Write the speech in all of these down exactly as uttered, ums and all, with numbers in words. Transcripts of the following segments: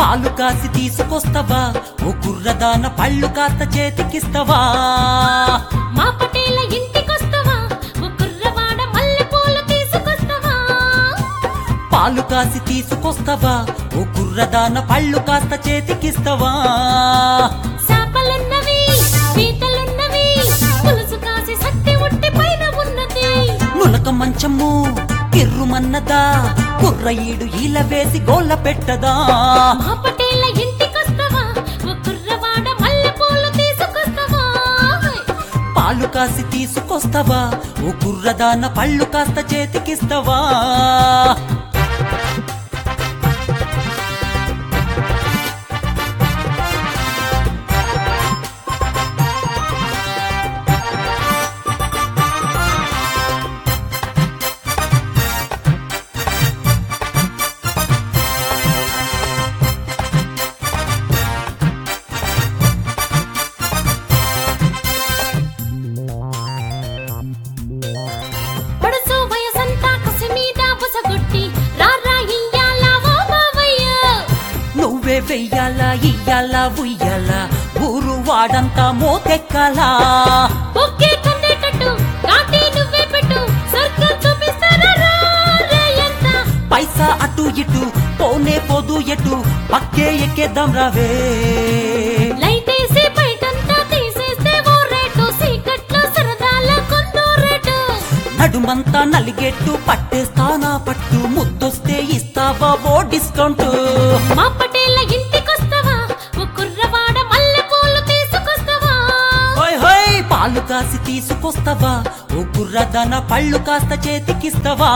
పాలు కాసి తీసుకొస్తావా ఓ కుర్రదాన పళ్ళు కాస్త చేతికిస్తావా మా పటేల ఇంటికొస్తావా ఓ కుర్రవాడ మల్లెపూలు తీసుకొస్తావా పాలు కాసి తీసుకొస్తావా ఓ కుర్రదాన పళ్ళు కాస్త చేతికిస్తావా చేపలున్నవి పీతలున్నవి పులుసు కాసి సత్తి ఉట్టి పైన ఉన్నది నులక మంచము కిర్రుమన్నదా కుర్ర ఈడు ఈల వేసి గోళ్ళ పెట్టదా మా పటేల ఇంటికొస్తావా ఓ కుర్రవాడ మల్లెపూలు తీసుకొస్తావా పాలు కాసి తీసుకొస్తావా ఓ కుర్రదాన పళ్ళు కాస్త చేతికిస్తావా పడుసు వయసంతా కసి మీద బుసగొట్టి రారా ఇయ్యాలా ఓ మావయ్య నువ్వే వెయ్యాలా ఇయ్యాలా ఉయ్యాలా ఊరు వాడంతా మోతెక్కాలా ఒకే కందేటట్టు కాటి నువ్వే పెట్టు స్వర్గం చూపిస్తారా రేయంత పైసా అటు ఇటు పోనే పోదు ఎటు పక్కే ఎక్కేద్దాం రావే లైటేసి బయటంతా తీసేస్తే ఓ రేటు సీకట్లో సరదాల కొందో రేటు నడుమంతా నలిగెట్టు పట్టేస్తానా పట్టు ముద్దొస్తే ఇస్తావా ఓ డిస్కౌంట్ మా పటేల ఇంటికొస్తావా ఓ కుర్రవాడ మల్లెపూలు తీసుకొస్తావా హోయ్ హోయ్ పాలు కాసి తీసుకొస్తావా ఓ కుర్రదన పళ్ళు కాస్త చేతికిస్తావా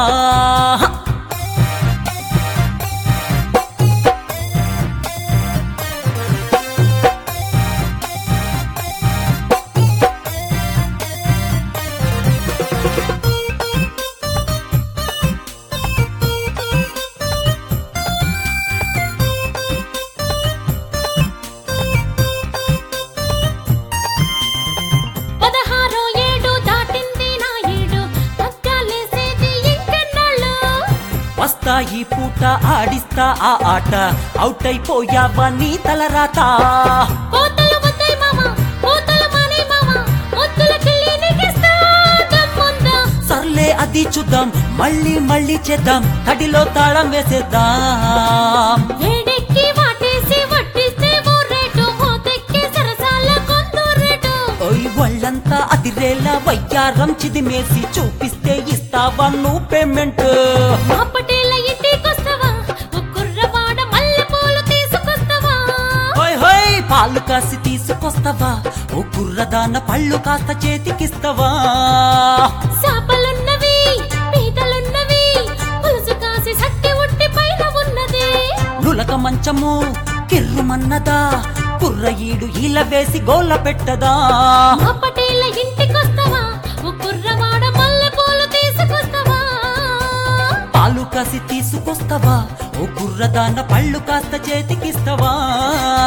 పదహారో ఏడు దాటింది నా ఏడు పక్కాలేసేది ఇంకెన్నాళ్ళు వస్తా ఈ పూట ఆడిస్తా ఆ ఆట అవుట్ అయిపోయావా నీ తలరాత కోతలు వద్దాయి మామ కోతలు మానే మామ ముద్దుల కిళ్ళి నీకిస్తా దమ్ముందా సర్లే అది చూద్దాం మళ్ళీ మళ్ళీ చేద్దాం తడిలో తాళం వేసేద్దాం వేడెక్కి వాటేసి వట్టిస్తే ఓ రేటు మోతెక్కి సరసాల కొందో రేటు ఓయ్ వాళ్ళంతా అదిరేలా వయ్యారం చిదిమేసి చూపిస్తే ఇస్తావా నువ్వు పేమెంట్ మా పటేల ఇంటికొస్తావా ఓ కుర్రవాడ మల్లెపూలు తీసుకొస్తావా హోయ్ హోయ్ పాలు కాసి తీసుకొస్తావా ఓ కుర్రదాన పళ్ళు కాస్త చేతికిస్తావా చేపలున్నవి పీతలున్నవి పులుసు కాసి సట్టి ఉట్టి పైన ఉన్నది నులక మంచము కిర్రుమన్నదా కుర్ర ఈడు ఈల వేసి గోళ్ళ పెట్టదా మా పటేల ఇంటికొస్తావా ఓ కుర్రవాడ మల్లెపూలు తీసుకొస్తావా పాలు కాసి తీసుకొస్తావా ఓ కుర్రదాన పళ్ళు కాస్త చేతికిస్తావా